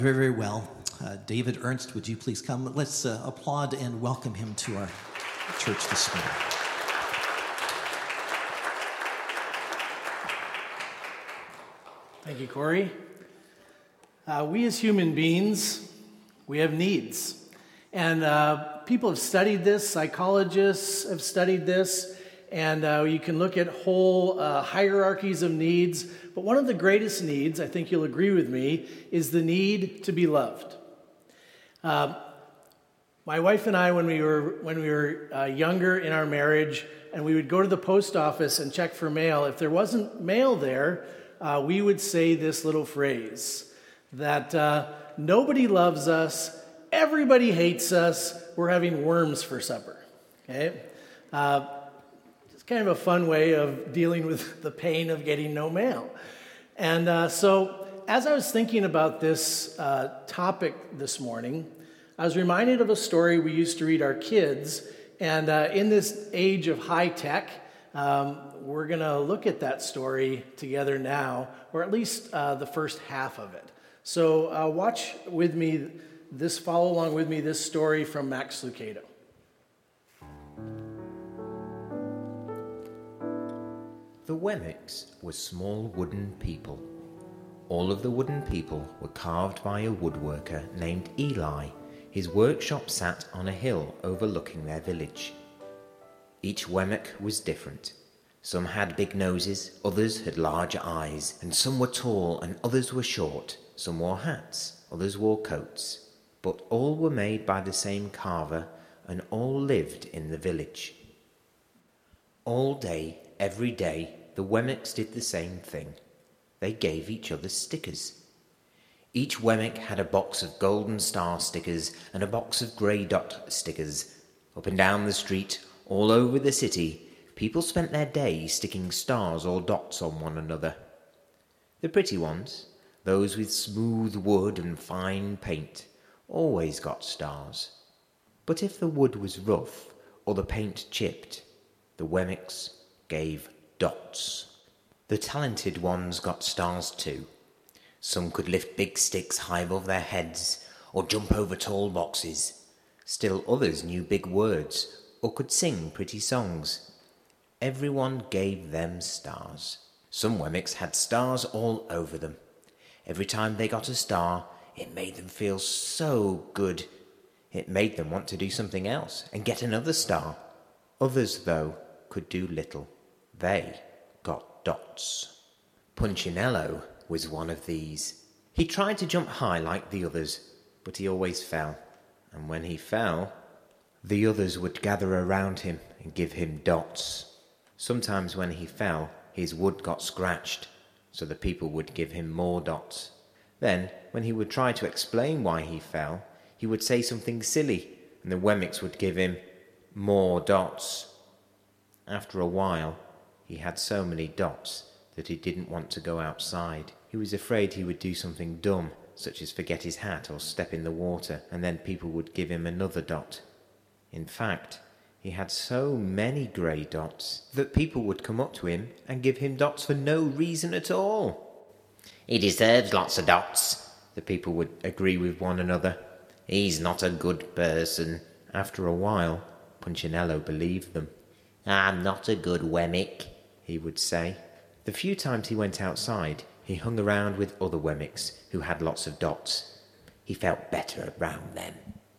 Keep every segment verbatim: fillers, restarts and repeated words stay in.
Very, very well. Uh, David Ernst, would you please come? Let's uh, applaud and welcome him to our church this morning. Thank you, Corey. Uh, we as human beings, we have needs. And uh, people have studied this, psychologists have studied this, and uh, you can look at whole uh, hierarchies of needs. But one of the greatest needs, I think you'll agree with me, is the need to be loved. Uh, my wife and I, when we were when we were uh, younger in our marriage, and we would go to the post office and check for mail, if there wasn't mail there, uh, we would say this little phrase, that uh, nobody loves us, everybody hates us, we're having worms for supper. Okay? Uh, it's kind of a fun way of dealing with the pain of getting no mail. And uh, so, as I was thinking about this uh, topic this morning, I was reminded of a story we used to read our kids. And uh, in this age of high tech, um, we're going to look at that story together now, or at least uh, the first half of it. So uh, watch with me this, follow along with me this story from Max Lucado. The Wemmicks were small wooden people. All of the wooden people were carved by a woodworker named Eli. His workshop sat on a hill overlooking their village. Each Wemmick was different. Some had big noses, others had large eyes, and some were tall and others were short. Some wore hats, others wore coats. But all were made by the same carver, and all lived in the village. All day, every day, the Wemmicks did the same thing. They gave each other stickers. Each Wemmick had a box of golden star stickers and a box of grey dot stickers. Up and down the street, all over the city, people spent their day sticking stars or dots on one another. The pretty ones, those with smooth wood and fine paint, always got stars. But if the wood was rough or the paint chipped, the Wemmicks gave dots. The talented ones got stars too. Some could lift big sticks high above their heads or jump over tall boxes. Still others knew big words or could sing pretty songs. Everyone gave them stars. Some Wemmicks had stars all over them. Every time they got a star, it made them feel so good. It made them want to do something else and get another star. Others, though, could do little. They got dots. Punchinello was one of these. He tried to jump high like the others, but he always fell. And when he fell, the others would gather around him and give him dots. Sometimes when he fell, his wood got scratched, so the people would give him more dots. Then, when he would try to explain why he fell, he would say something silly, and the Wemmicks would give him more dots. After a while, he had so many dots that he didn't want to go outside. He was afraid he would do something dumb, such as forget his hat or step in the water, and then people would give him another dot. In fact, he had so many grey dots that people would come up to him and give him dots for no reason at all. He deserves lots of dots, the people would agree with one another. He's not a good person. After a while, Punchinello believed them. I'm not a good Wemmick, he would say. The few times he went outside, he hung around with other Wemmicks who had lots of dots. He felt better around them.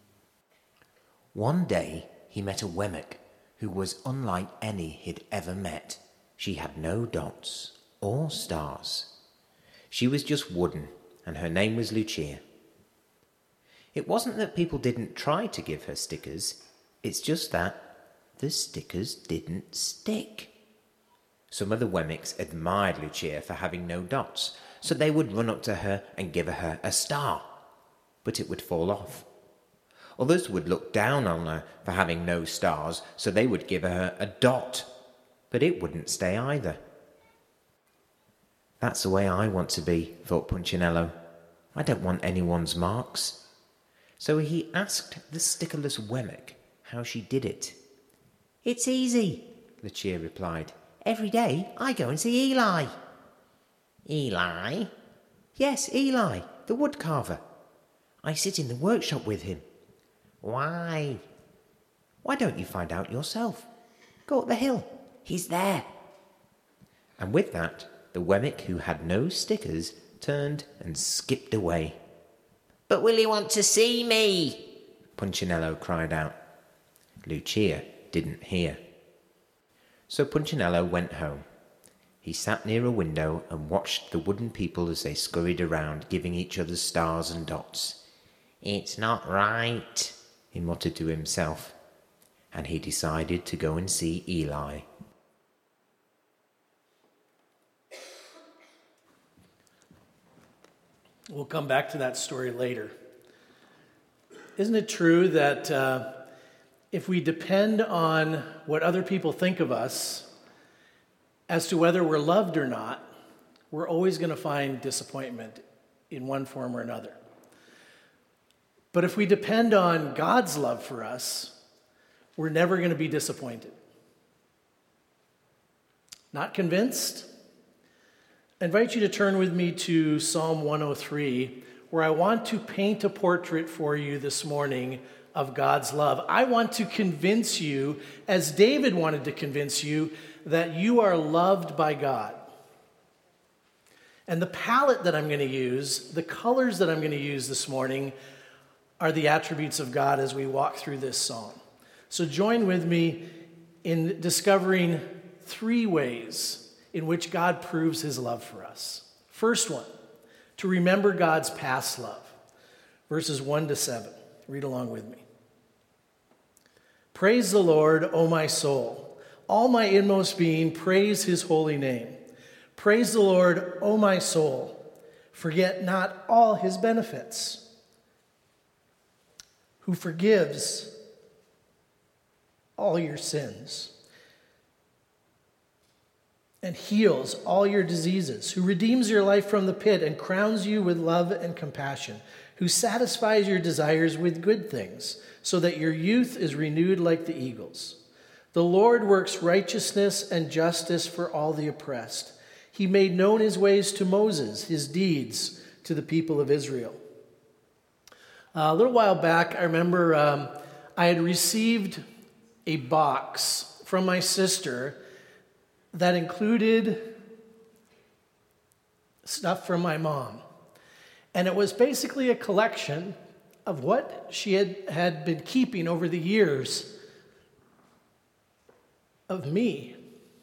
One day, he met a Wemmick who was unlike any he'd ever met. She had no dots or stars. She was just wooden, and her name was Lucia. It wasn't that people didn't try to give her stickers, it's just that the stickers didn't stick. Some of the Wemmicks admired Lucia for having no dots, so they would run up to her and give her a star, but it would fall off. Others would look down on her for having no stars, so they would give her a dot, but it wouldn't stay either. That's the way I want to be, thought Punchinello. I don't want anyone's marks. So he asked the stickerless Wemmick how she did it. It's easy, Lucia replied. Every day I go and see Eli. Eli? Yes, Eli, the woodcarver. I sit in the workshop with him. Why? Why don't you find out yourself? Go up the hill. He's there. And with that, the Wemmick who had no stickers turned and skipped away. But will he want to see me? Punchinello cried out. Lucia didn't hear. So Punchinello went home. He sat near a window and watched the wooden people as they scurried around, giving each other stars and dots. It's not right, he muttered to himself, and he decided to go and see Eli. We'll come back to that story later. Isn't it true that uh, if we depend on what other people think of us as to whether we're loved or not, we're always going to find disappointment in one form or another. But if we depend on God's love for us, we're never going to be disappointed. Not convinced? I invite you to turn with me to Psalm one oh three, where I want to paint a portrait for you this morning of God's love. I want to convince you, as David wanted to convince you, that you are loved by God. And the palette that I'm going to use, the colors that I'm going to use this morning, are the attributes of God as we walk through this psalm. So join with me in discovering three ways in which God proves his love for us. First one, to remember God's past love. Verses one to seven. Read along with me. Praise the Lord, O my soul. All my inmost being, praise his holy name. Praise the Lord, O my soul. Forget not all his benefits, who forgives all your sins and heals all your diseases, who redeems your life from the pit and crowns you with love and compassion, who satisfies your desires with good things, so that your youth is renewed like the eagles. The Lord works righteousness and justice for all the oppressed. He made known his ways to Moses, his deeds to the people of Israel. Uh, a little while back, I remember um, I had received a box from my sister that included stuff from my mom. And it was basically a collection of what she had, had been keeping over the years of me.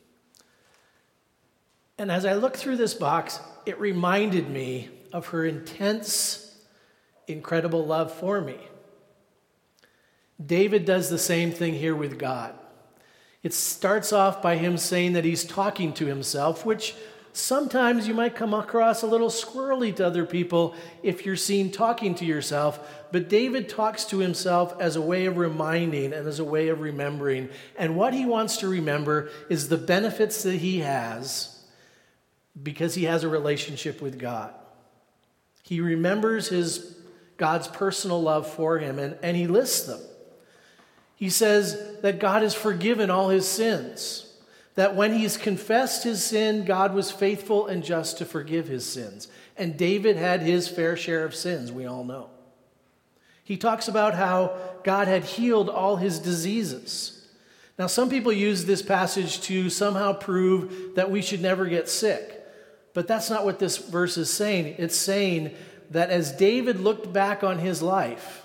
And as I looked through this box, it reminded me of her intense, incredible love for me. David does the same thing here with God. It starts off by him saying that he's talking to himself, which sometimes you might come across a little squirrely to other people if you're seen talking to yourself. But David talks to himself as a way of reminding and as a way of remembering. And what he wants to remember is the benefits that he has because he has a relationship with God. He remembers his God's personal love for him, and, and he lists them. He says that God has forgiven all his sins, that when he's confessed his sin, God was faithful and just to forgive his sins. And David had his fair share of sins, we all know. He talks about how God had healed all his diseases. Now, some people use this passage to somehow prove that we should never get sick. But that's not what this verse is saying. It's saying that as David looked back on his life,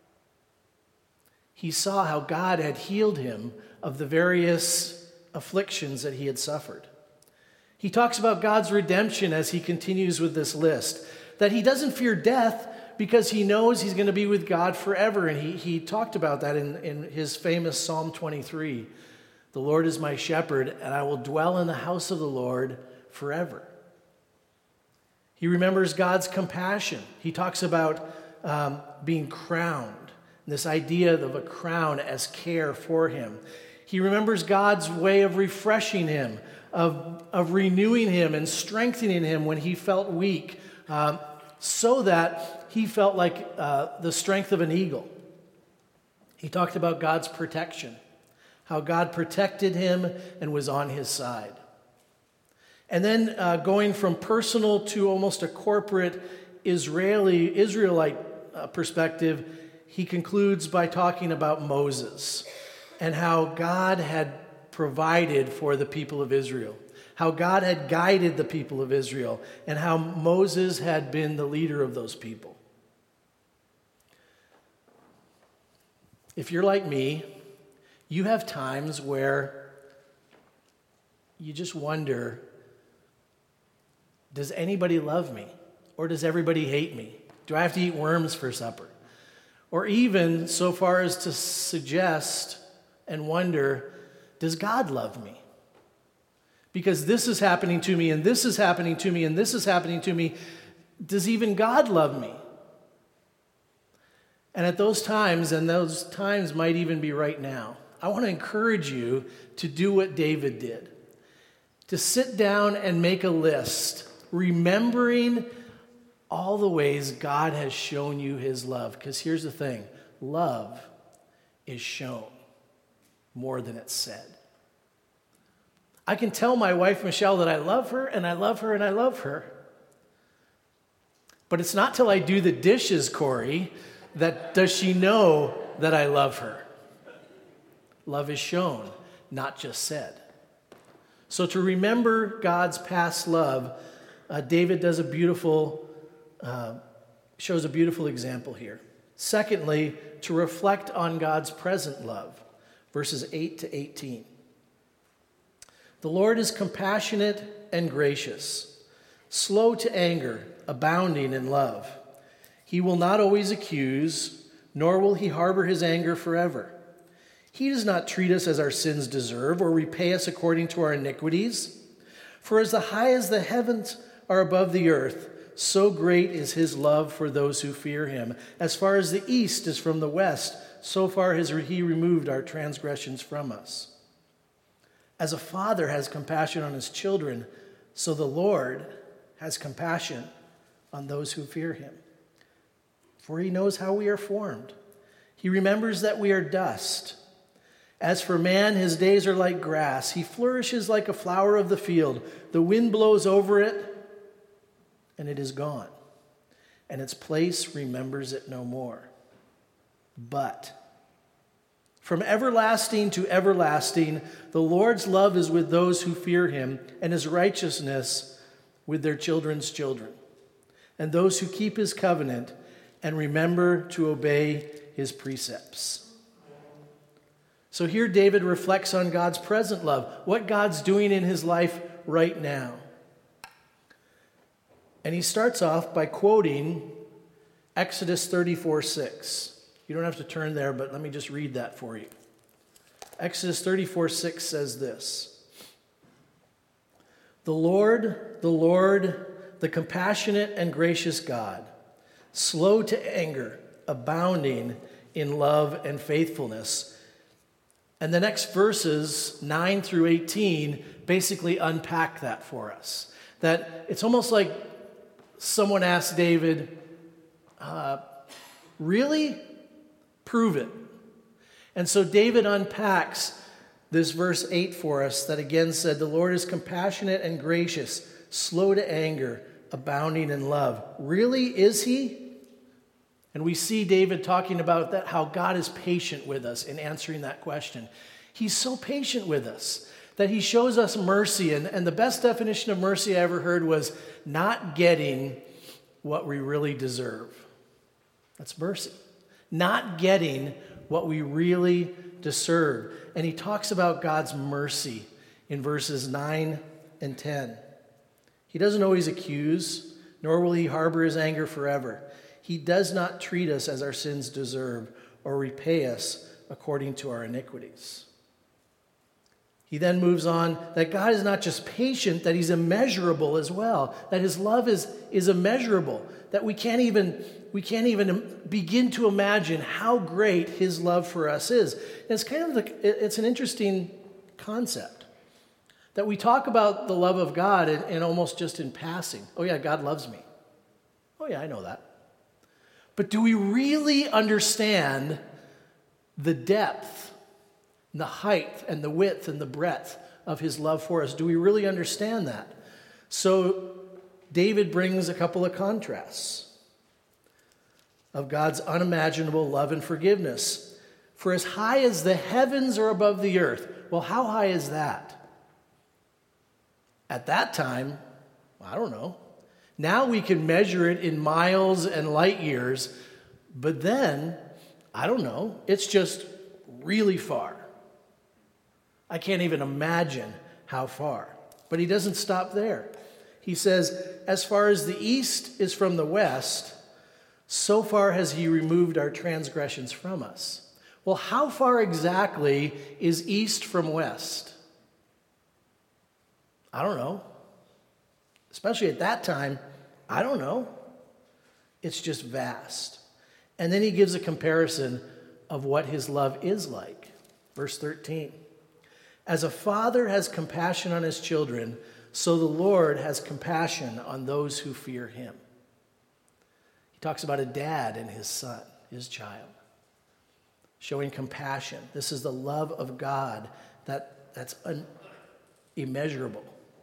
he saw how God had healed him of the various afflictions that he had suffered. He talks about God's redemption as he continues with this list, that he doesn't fear death because he knows he's going to be with God forever. And he, he talked about that in, in his famous Psalm twenty-three. The Lord is my shepherd, and I will dwell in the house of the Lord forever. He remembers God's compassion. He talks about um, being crowned. This idea of a crown as care for him. He remembers God's way of refreshing him, of, of renewing him and strengthening him when he felt weak, um, so that he felt like uh, the strength of an eagle. He talked about God's protection, how God protected him and was on his side. And then uh, going from personal to almost a corporate Israeli Israelite uh, perspective, he concludes by talking about Moses and how God had provided for the people of Israel, how God had guided the people of Israel, and how Moses had been the leader of those people. If you're like me, you have times where you just wonder, does anybody love me? Or does everybody hate me? Do I have to eat worms for supper? Or even so far as to suggest and wonder, does God love me? Because this is happening to me, and this is happening to me, and this is happening to me. Does even God love me? And at those times, and those times might even be right now, I want to encourage you to do what David did. To sit down and make a list, remembering all the ways God has shown you his love. Because here's the thing, love is shown more than it's said. I can tell my wife, Michelle, that I love her, and I love her, and I love her. But it's not till I do the dishes, Corey, that does she know that I love her. Love is shown, not just said. So to remember God's past love, uh, David does a beautiful, uh, shows a beautiful example here. Secondly, to reflect on God's present love, verses eight to eighteen. The Lord is compassionate and gracious, slow to anger, abounding in love. He will not always accuse, nor will he harbor his anger forever. He does not treat us as our sins deserve or repay us according to our iniquities. For as the high as the heavens are above the earth, so great is his love for those who fear him. As far as the east is from the west, so far has he removed our transgressions from us. As a father has compassion on his children, so the Lord has compassion on those who fear him. For he knows how we are formed. He remembers that we are dust. As for man, his days are like grass. He flourishes like a flower of the field. The wind blows over it, and it is gone, and its place remembers it no more. But from everlasting to everlasting, the Lord's love is with those who fear him, and his righteousness with their children's children, and those who keep his covenant and remember to obey his precepts. So here David reflects on God's present love, what God's doing in his life right now. And he starts off by quoting Exodus thirty-four six. You don't have to turn there, but let me just read that for you. Exodus thirty-four six says this: The Lord, the Lord, the compassionate and gracious God, slow to anger, abounding in love and faithfulness. And the next verses, nine through eighteen, basically unpack that for us. That it's almost like someone asked David, uh, really? Prove it. And so David unpacks this verse eight for us that again said, the Lord is compassionate and gracious, slow to anger, abounding in love. Really, is he? And we see David talking about that, how God is patient with us in answering that question. He's so patient with us that he shows us mercy. And, and the best definition of mercy I ever heard was not getting what we really deserve. That's mercy. Not getting what we really deserve. And he talks about God's mercy in verses nine and ten. He doesn't always accuse, nor will he harbor his anger forever. He does not treat us as our sins deserve or repay us according to our iniquities. He then moves on that God is not just patient, that he's immeasurable as well, that his love is, is immeasurable, that we can't even we can't even begin to imagine how great his love for us is. And it's kind of the, it's an interesting concept that we talk about the love of God and, and almost just in passing. Oh yeah, God loves me. Oh yeah, I know that. But do we really understand the depth, and the height, and the width, and the breadth of his love for us? Do we really understand that? So David brings a couple of contrasts. of God's unimaginable love and forgiveness. For as high as the heavens are above the earth. Well, how high is that? At that time, I don't know. Now we can measure it in miles and light years, but then, I don't know, it's just really far. I can't even imagine how far. But he doesn't stop there. He says, as far as the east is from the west, so far has he removed our transgressions from us. Well, how far exactly is east from west? I don't know. Especially at that time, I don't know. It's just vast. And then he gives a comparison of what his love is like. Verse thirteen. As a father has compassion on his children, so the Lord has compassion on those who fear him. He talks about a dad and his son, his child, showing compassion. This is the love of God that, that's un, immeasurable.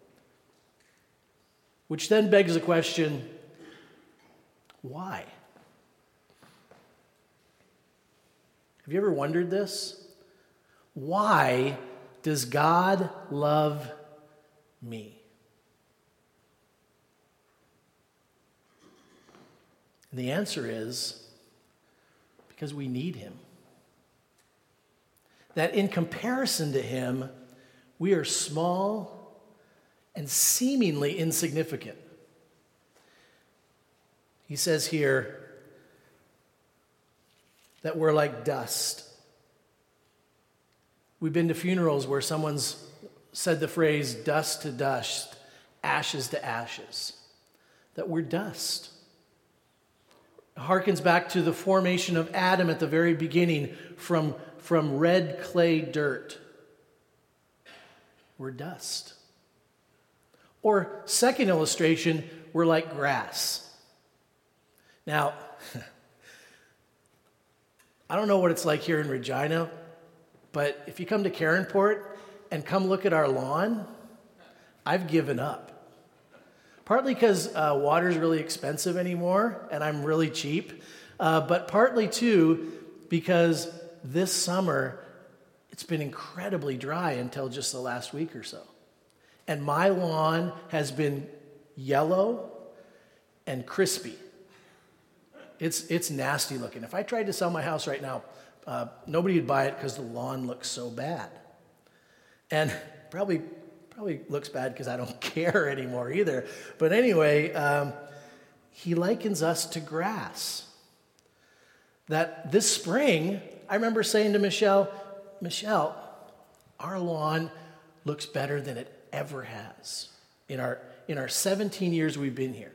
Which then begs the question, why? Have you ever wondered this? Why does God love me? And the answer is because we need him. That in comparison to him, we are small and seemingly insignificant. He says here that we're like dust. We've been to funerals where someone's said the phrase dust to dust, ashes to ashes. That we're dust. It harkens back to the formation of Adam at the very beginning from, from red clay dirt. We're dust. Or, second illustration, we're like grass. Now, I don't know what it's like here in Regina, but if you come to Caronport and come look at our lawn, I've given up. Partly because uh, water's really expensive anymore, and I'm really cheap, uh, but partly too because this summer it's been incredibly dry until just the last week or so. And my lawn has been yellow and crispy. It's it's nasty looking. If I tried to sell my house right now, uh, nobody would buy it because the lawn looks so bad. And probably probably looks bad because I don't care anymore either. But anyway, um, he likens us to grass. That this spring, I remember saying to Michelle, Michelle, our lawn looks better than it ever has in our in our seventeen years we've been here.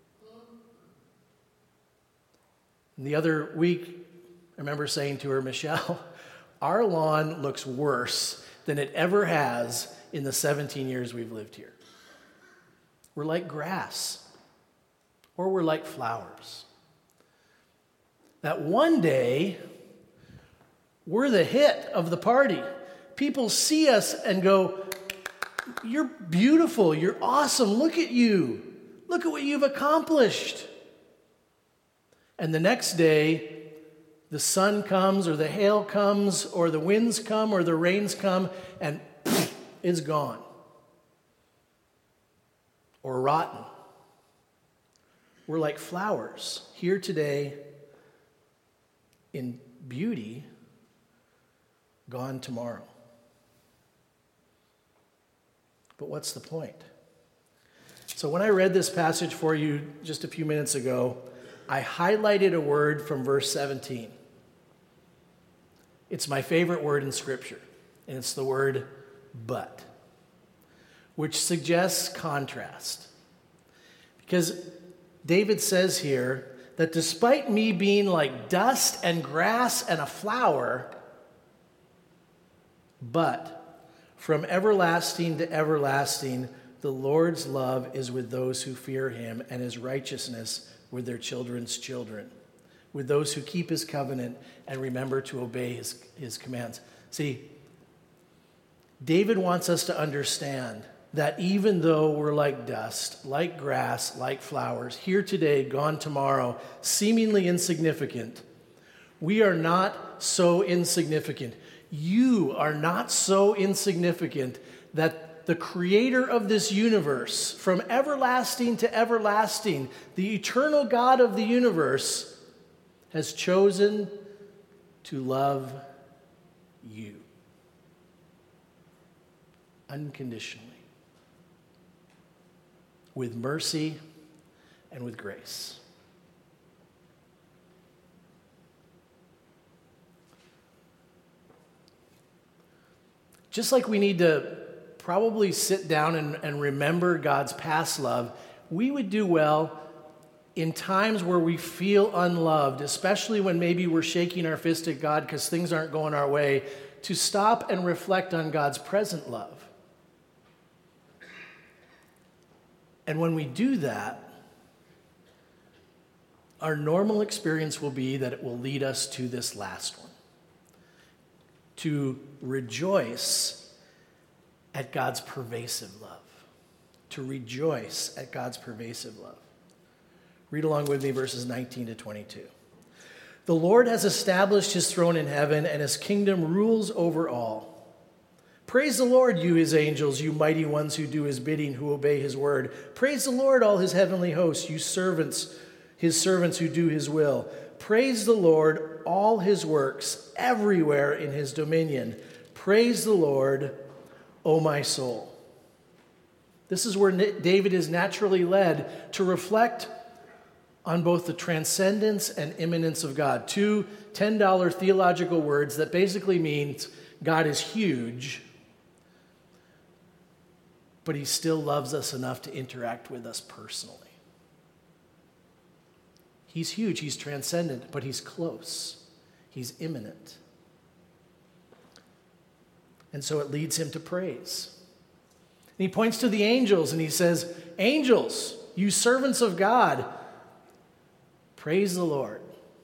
And the other week, I remember saying to her, Michelle, our lawn looks worse than it ever has in the seventeen years we've lived here. We're like grass, or we're like flowers. That one day, we're the hit of the party. People see us and go, you're beautiful, you're awesome, look at you. Look at what you've accomplished. And the next day, the sun comes, or the hail comes, or the winds come, or the rains come, and pff, it's gone. Or rotten. We're like flowers, here today in beauty, gone tomorrow. But what's the point? So when I read this passage for you just a few minutes ago, I highlighted a word from verse seventeen. It's my favorite word in Scripture, and it's the word but, which suggests contrast. Because David says here that despite me being like dust and grass and a flower, but from everlasting to everlasting, the Lord's love is with those who fear him, and his righteousness with their children's children, with those who keep his covenant and remember to obey his, his commands. See, David wants us to understand that even though we're like dust, like grass, like flowers, here today, gone tomorrow, seemingly insignificant, we are not so insignificant. You are not so insignificant that the creator of this universe, from everlasting to everlasting, the eternal God of the universe, has chosen to love you unconditionally, with mercy and with grace. Just like we need to probably sit down and, and remember God's past love, we would do well in times where we feel unloved, especially when maybe we're shaking our fist at God because things aren't going our way, to stop and reflect on God's present love. And when we do that, our normal experience will be that it will lead us to this last one, to rejoice at God's pervasive love, to rejoice at God's pervasive love. Read along with me verses nineteen to twenty-two. The Lord has established his throne in heaven, and his kingdom rules over all. Praise the Lord, you his angels, you mighty ones who do his bidding, who obey his word. Praise the Lord, all his heavenly hosts, you servants, his servants who do his will. Praise the Lord, all his works, everywhere in his dominion. Praise the Lord, O my soul. This is where David is naturally led to reflect on both the transcendence and immanence of God. Two ten dollar theological words that basically means God is huge, but he still loves us enough to interact with us personally. He's huge, he's transcendent, but he's close. He's immanent. And so it leads him to praise. And he points to the angels and he says, angels, you servants of God, praise the Lord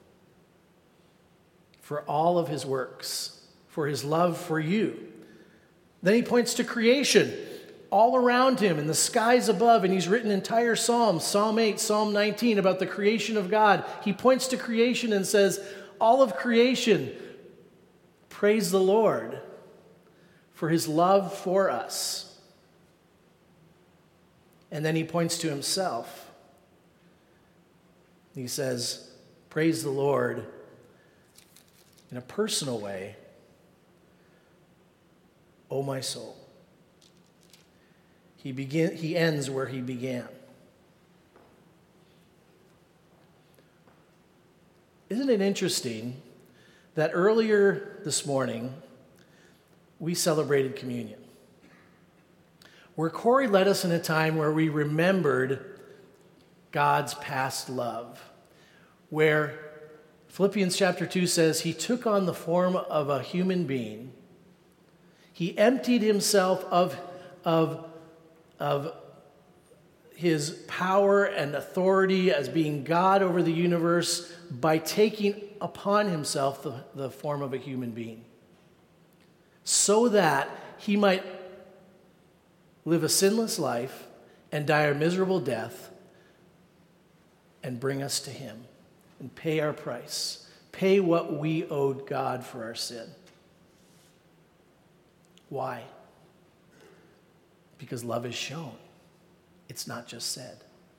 for all of his works, for his love for you. Then he points to creation all around him in the skies above, and he's written entire psalms, Psalm eight, Psalm nineteen, about the creation of God. He points to creation and says, all of creation, praise the Lord for his love for us. And then he points to himself. He says, praise the Lord in a personal way, O my soul. He begin, he ends where he began. Isn't it interesting that earlier this morning we celebrated communion, where Corey led us in a time where we remembered God's past love, where Philippians chapter two says he took on the form of a human being. He emptied himself of, of, of his power and authority as being God over the universe by taking upon himself the, the form of a human being, so that he might live a sinless life and die a miserable death and bring us to him and pay our price, pay what we owed God for our sin. Why? Because love is shown. It's not just said.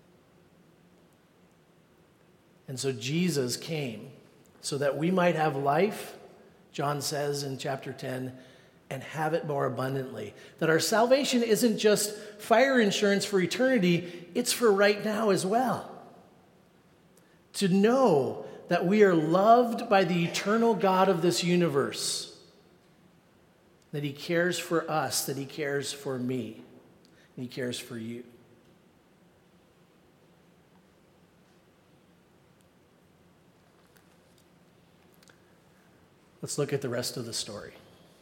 And so Jesus came so that we might have life, John says in chapter ten, and have it more abundantly. That our salvation isn't just fire insurance for eternity, it's for right now as well. To know that we are loved by the eternal God of this universe, that he cares for us, that he cares for me, and he cares for you. Let's look at the rest of the story.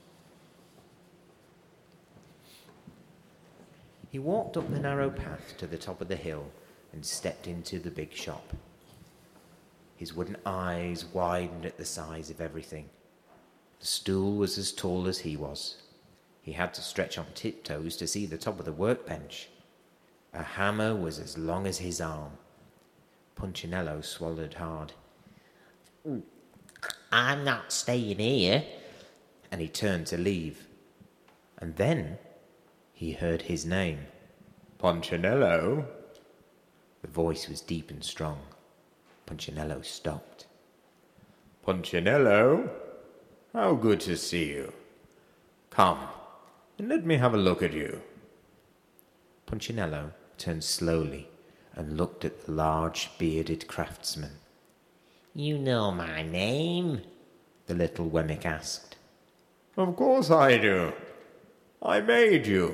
He walked up the narrow path to the top of the hill and stepped into the big shop. His wooden eyes widened at the size of everything. The stool was as tall as he was. He had to stretch on tiptoes to see the top of the workbench. A hammer was as long as his arm. Punchinello swallowed hard. I'm not staying here. And he turned to leave. And then he heard his name. Punchinello? The voice was deep and strong. Punchinello stopped. Punchinello? How good to see you. Come, and let me have a look at you. Punchinello turned slowly and looked at the large bearded craftsman. You know my name? The little Wemmick asked. Of course I do. I made you.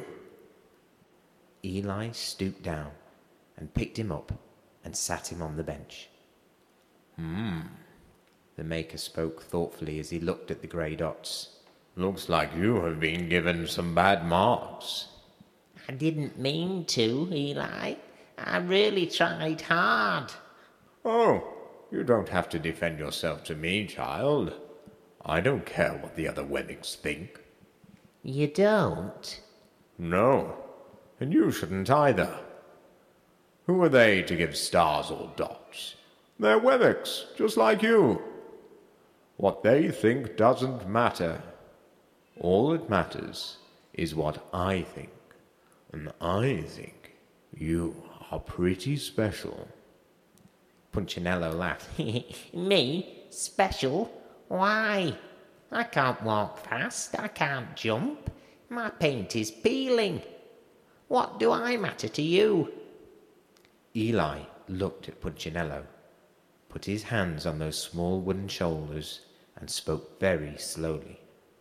Eli stooped down and picked him up and sat him on the bench. Hmm. The maker spoke thoughtfully as he looked at the grey dots. Looks like you have been given some bad marks. I didn't mean to, Eli. I really tried hard. Oh, you don't have to defend yourself to me, child. I don't care what the other Wemmicks think. You don't? No, and you shouldn't either. Who are they to give stars or dots? They're Wemmicks, just like you. What they think doesn't matter. All that matters is what I think. And I think you are pretty special. Punchinello laughed. Me? Special? Why? I can't walk fast. I can't jump. My paint is peeling. What do I matter to you? Eli looked at Punchinello, put his hands on those small wooden shoulders, and spoke very slowly.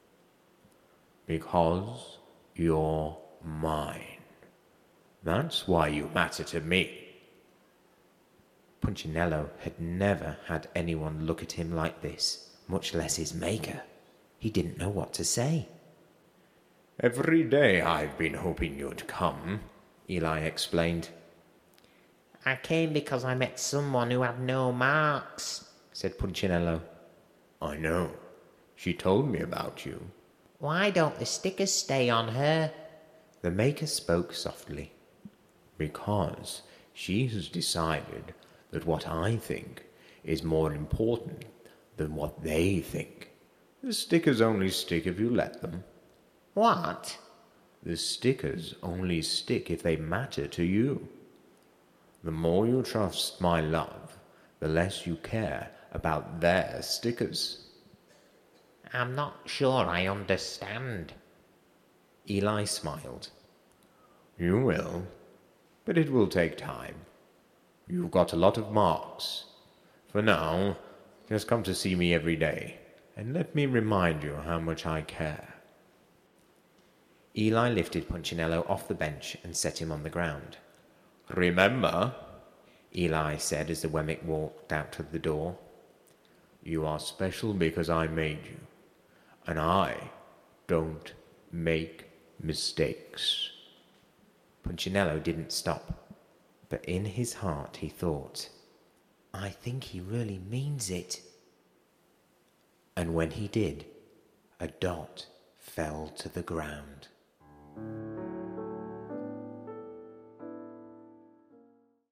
Because you're mine. That's why you matter to me. Punchinello had never had anyone look at him like this, much less his maker. He didn't know what to say. Every day I've been hoping you'd come, Eli explained. I came because I met someone who had no marks, said Punchinello. I know. She told me about you. Why don't the stickers stay on her? The maker spoke softly. Because she has decided that what I think is more important than what they think. The stickers only stick if you let them. What? The stickers only stick if they matter to you. The more you trust my love, the less you care about their stickers. I'm not sure I understand. Eli smiled. You will, but it will take time. You've got a lot of marks. For now, just come to see me every day, and let me remind you how much I care. Eli lifted Punchinello off the bench and set him on the ground. Remember, Eli said as the Wemmick walked out of the door, you are special because I made you, and I don't make mistakes. Punchinello didn't stop, but in his heart he thought, I think he really means it. And when he did, a dot fell to the ground.